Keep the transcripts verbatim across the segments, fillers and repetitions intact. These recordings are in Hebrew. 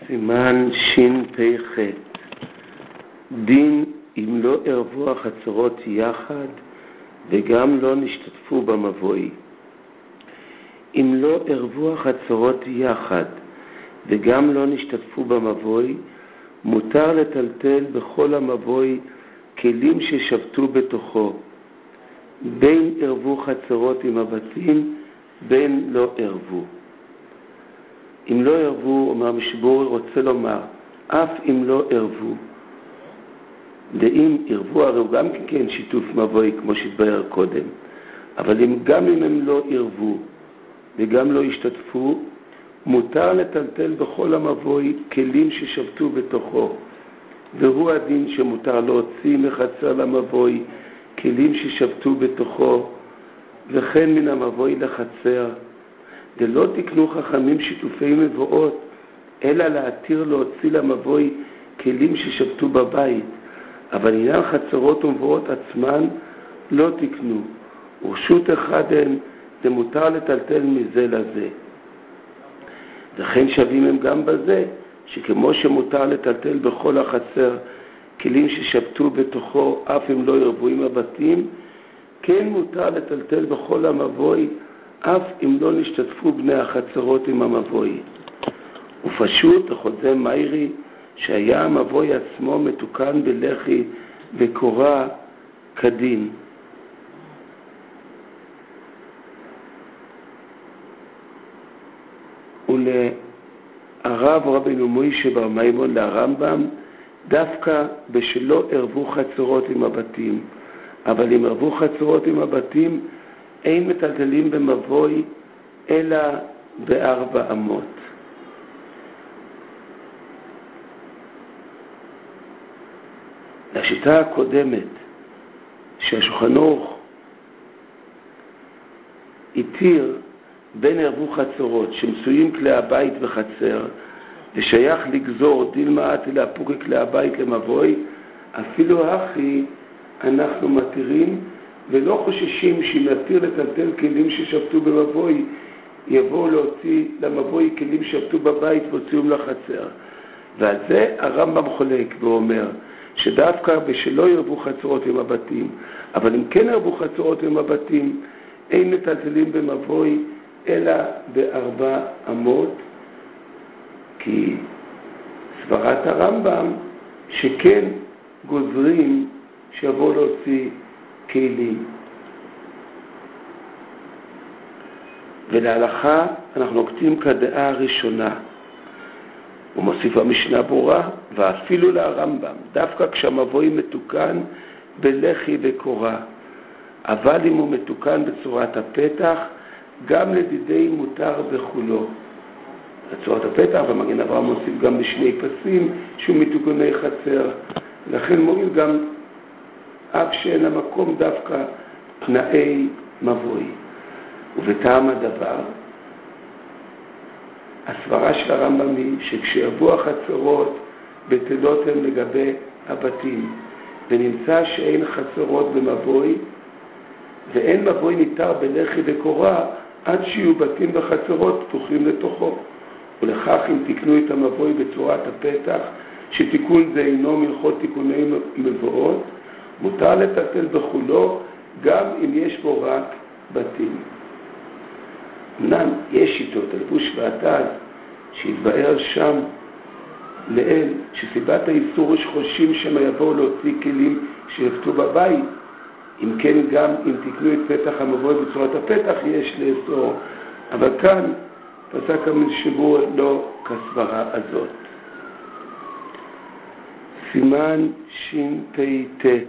סימן שין פי חט. דין אם לא ערבו החצרות יחד וגם לא נשתתפו במבוי. אם לא ערבו החצרות יחד וגם לא נשתתפו במבוי, מותר לטלטל בכל המבוי כלים ששבתו בתוכו, בין ערבו חצרות עם הבתים, בין לא ערבו. אם לא ערבו, אומר משבור, רוצה לומר, אף אם לא ערבו. ואם ערבו, הרי הוא גם כן שיתוף מבוי, כמו שהתבהר קודם. אבל אם, גם אם הם לא ערבו וגם לא השתתפו, מותר לטלטל בכל המבוי כלים ששבתו בתוכו. והוא הדין שמותר להוציא מחצר למבוי כלים ששבתו בתוכו, וכן מן המבוי לחצר. ולא תקנו חכמים שיתופי מבואות, אלא להתיר להוציא למבוי כלים ששבתו בבית. אבל עניין חצרות ומבואות עצמן לא תקנו. ורשות אחד הן, זה מותר לטלטל מזה לזה. וכן שווים הם גם בזה, שכמו שמותר לטלטל בכל החצר כלים ששבתו בתוכו, אף אם לא ירבו עם הבתים, כן מותר לטלטל בכל המבוי, אף אם לא נשתתפו בני החצרות עם המבוי. ופשוט החוזה מיירי, שהיה המבוי עצמו מתוקן בלחי וקורה כדין. ולערב רבינו מוישה בר מימון לרמב"ם, דווקא בשלא ערבו חצרות עם הבתים. אבל אם ערבו חצרות עם הבתים, אין מטלטלים במבוי אלא בארבע אמות. לשיטה הקודמת שהשולחן ערוך התיר בין ערבו חצרות שמצויים כלי הבית וחצר, ושייך לגזור דיל מעט להפוקי כלי הבית למבוי, אפילו הכי אנחנו מתירים ולא חוששים שאם נתיר לטלטל כלים ששבתו במבוי, יבואו להוציא למבוי כלים ששבתו בבית והוציאום לחצר. ועל זה הרמב"ם חולק ואומר שדווקא בשלא ירבו חצרות עם הבתים, אבל אם כן ירבו חצרות עם הבתים, אין מטלטלים במבוי אלא בארבע אמות, כי סברת הרמב"ם שכן גוזרים שיבואו להוציא כלים. ולהלכה אנחנו נוקטים כדעה הראשונה. הוא מוסיף המשנה ברורה, ואפילו להרמב"ם, דווקא כשהמבוי מתוקן בלחי וקורה. אבל אם הוא מתוקן בצורת הפתח, גם לדידי מותר בכולו. בצורת הפתח, ומגן אברהם מוסיף גם בשני פסים, שהוא מתוקני חצר. לכן מועיל גם אף שאין המקום דווקא תנאי מבוי. ובטעם הדבר, הסברה של הרמב"ם היא שכשיבוא החצרות בטלות הן לגבי הבתים, ונמצא שאין חצרות במבוי, ואין מבוי ניתר בלחי וקורה, עד שיהיו בתים וחצרות פתוחים לתוכו. ולכך אם תקנו את המבוי בצורת הפתח, שתיקון זה אינו מלכות תיקוני מבואות, מותר לטלטל בכולו גם אם יש בו רק בתים. אמנם יש שיטות, הלבוש והתז, שהתבאר שם לאל, שסיבת האיסור הוא שחושים שמה יבואו להוציא כלים שיפתו בבית. אם כן גם אם תקנו את פתח המבוי בצורת הפתח יש לאסור. אבל כאן פסק המשבור לא כסברה הזאת. סימן שין פי תת.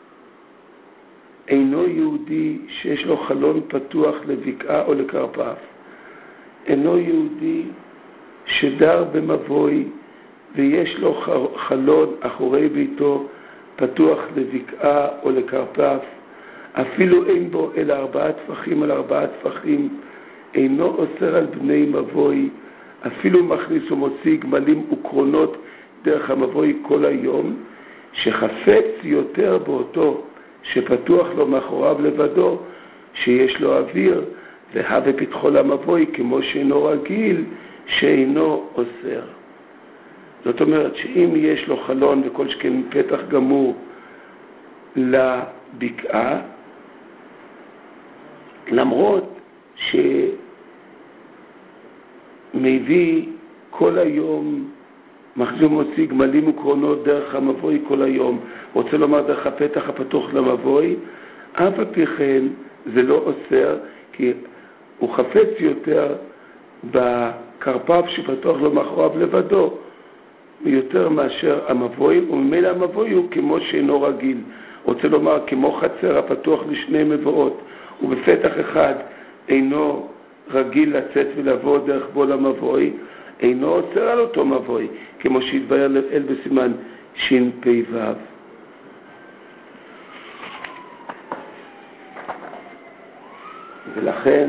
אינו יהודי שיש לו חלון פתוח לבקעה או לקרפף. אינו יהודי שדר במבוי ויש לו חלון אחורי ביתו פתוח לבקעה או לקרפף, אפילו אין בו אלא ארבעה טפחים על ארבעה טפחים, אינו אוסר על בני מבוי, אפילו מכניס ומוציא גמלים וקרונות דרך המבוי כל היום, שחפץ יותר באותו שפתוח לו מאחוריו לבדו, שיש לו אוויר, והווה פתחו למבוי כמו שאינו רגיל, שאינו אוסר. זאת אומרת שאם יש לו חלון וכל שכן פתח גמור לבקעה, למרות שמביא כל היום, מחזיר מוציא גמלים וקרונות דרך המבוי כל היום, רוצה לומר דרך הפתח הפתוח למבוי, אף על פי כן זה לא אוסר, כי הוא חפץ יותר בקרפף שפתוח לו מאחוריו לבדו, יותר מאשר המבוי, וממילא המבוי הוא כמו שאינו רגיל. רוצה לומר כמו חצר הפתוח לשני מבואות, ובפתח אחד אינו רגיל לצאת ולבוא דרך בו למבוי, אינו אוסר על אותו מבוי, כמו שהתבהר אל בסימן שין פי וו. ולכן,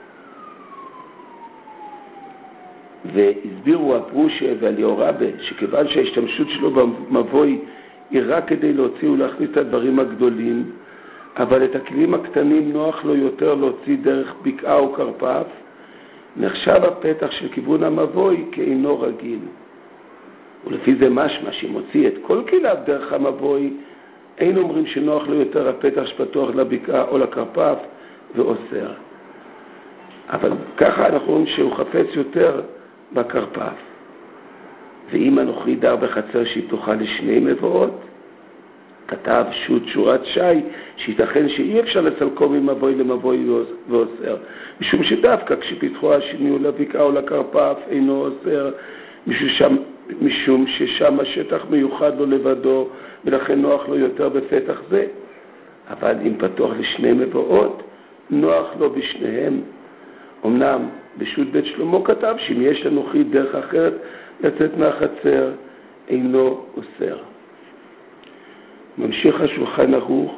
והסבירו הפרושה והליאורבה, שכיוון שההשתמשות שלו במבוי היא רק כדי להוציא ולהכניס את הדברים הגדולים, אבל את הכלים הקטנים נוח לו יותר להוציא דרך בקעה או קרפף, נחשב הפתח של כיוון המבוי כאינו רגיל. ולפי זה משמע שמוציא את כל כליו דרך המבוי, אין אומרים שנוח לו יותר הפתח שפתוח לבקעה או לקרפף ואוסר. אבל ככה אנחנו רואים שהוא חפץ יותר בקרפף. ואם אנוכי דר בחצר שהיא פתוחה לשני מבואות, כתב שוט שורת שי, שיתכן שאי אפשר לסלקו ממבוי למבוי ואוסר, משום שדווקא כשפתחו השני או לבקעה או לקרפף אינו אוסר, משום, משום ששם השטח מיוחד לו לבדו, ולכן נוח לו יותר בפתח זה. אבל אם פתוח לשני מבואות, נוח לו בשניהם. אמנם בשו"ת בית שלמה כתב שאם יש לאנוכי דרך אחרת לצאת מהחצר, אינו אוסר. ממשיך השולחן ערוך,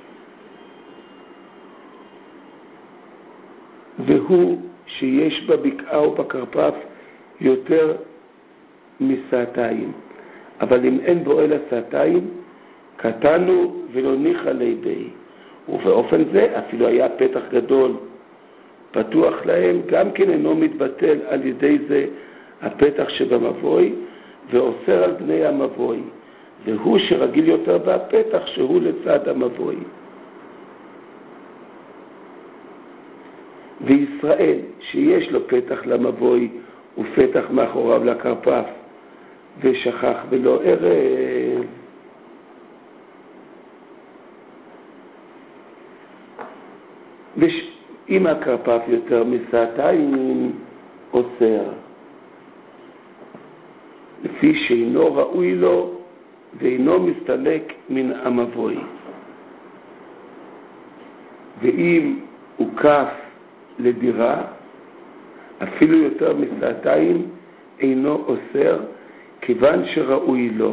והוא שיש בבקעה או בקרפף יותר מסעתיים. אבל אם אין בו אלא סעתיים, קטנו ולא ניחא ליה בי. ובאופן זה אפילו היה פתח גדול פתוח להם, גם כן אינו מתבטל על ידי זה הפתח שבמבוי, ואוסר על בני המבוי. והוא שרגיל יותר בפתח שהוא לצד המבוי. וישראל שיש לו פתח למבוי ופתח מאחוריו לקרפף, ושכח ולא ערב, ואם הקרפף יותר מסעתיים אוסר, לפי שאינו ראוי לו ואינו מסתלק מן המבוי. ואם הוא כף לדירה, אפילו יותר מסעתיים, אינו אוסר, כיוון שראוי לו.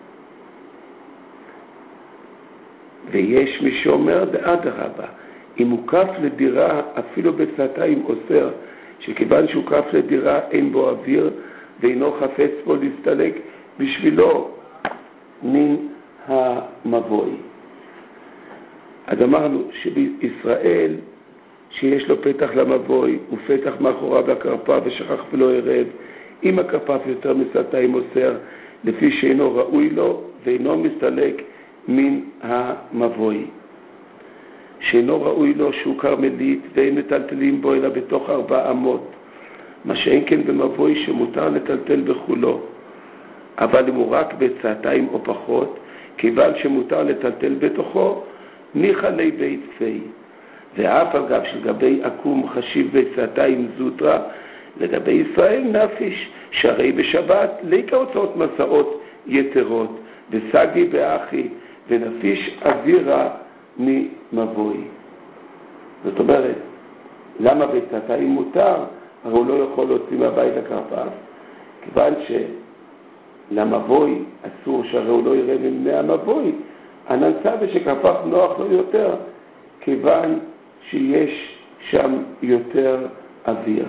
ויש מי שאומר באדרבה, אם הוא כף לדירה, אפילו בסעתיים אוסר, שכיוון שהוא כף לדירה אין בו אוויר, ואינו חפץ בו להסתלק בשבילו מן המבוי. אז אמרנו שבישראל שיש לו פתח למבוי ופתח מאחוריו לקרפף ושכח ולא ערב, אם הקרפף יותר מסעתיים אוסר, לפי שאינו ראוי לו ואינו מסתלק מן המבוי. שאינו ראוי לו שהוא קרמלית ואין מטלטלים בו אלא בתוך ארבע אמות, מה שאין כן במבוי שמותר לטלטל בחולו. אבל אם הוא רק בצעתיים או פחות, כיוון שמותר לטלטל בתוכו, ניחא ליה בי תפי. ואף על גב שלגבי עקום חשיב בצעתיים זוטרה, לגבי ישראל נפיש, שהרי בשבת ליקה הוצאות מסעות יתרות, וסגי באחי, ונפיש אווירה ממבוי. זאת אומרת, למה בצעתיים מותר? הרי הוא לא יכול להוציא מהבית הקרפף, כיוון שלמבוי אסור שהרי הוא לא יראה ממי המבוי, הנמצא ושקרפף נוח לו יותר, כיוון שיש שם יותר אוויר.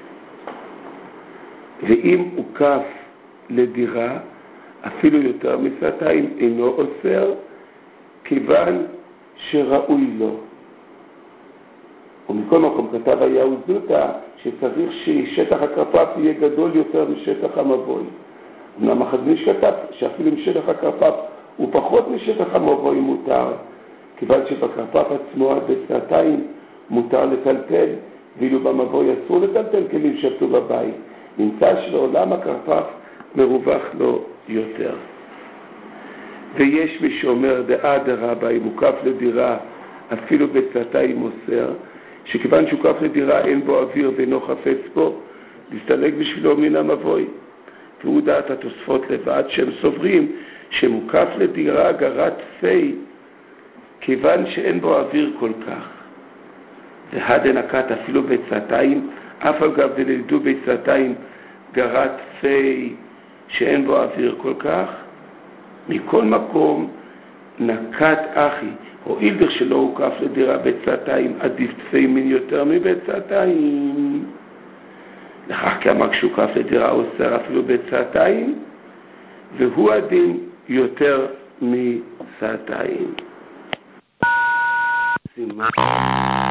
ואם הוא כף לדירה, אפילו יותר מסעתיים אינו אוסר, כיוון שראוי לו. ומכל מקום כתב אליהו זוטה שצריך ששטח הקרפף יהיה גדול יותר משטח המבוי. אמנם החזון איש כתב שאפילו משטח הכרפף הוא פחות משטח המבוי מותר, כיוון שבכרפף עצמו עד בצעתיים מותר לטלטל, ואילו במבוי אסור לטלטל כלים שפטו בבית. נמצא שלעולם הכרפף מרווח לו יותר. ויש מי שאומר דעה דרבה, אם הוא כף לדירה אפילו בצעתיים מוסר, שכיוון שהוא כף לדירה אין בו אוויר ואינו חפץ בו, להסתלק בשבילו מן המבוי. והוא דעת התוספות לבד שהם סוברים שמוקף לדירה גרת פי, כיוון שאין בו אוויר כל כך. והד נקט אפילו בצעתיים, אף על גב דלילדו בצעתיים גרת פי שאין בו אוויר כל כך. מכל מקום נקט אחי, הואיל דך שלא הוקף לדירה בצעתיים, עדיף תפי מין יותר מבצעתיים. לכך כמה כשהוא כף לדירה אוסר אפילו בצעתיים, והוא הדין יותר מצעתיים. סימן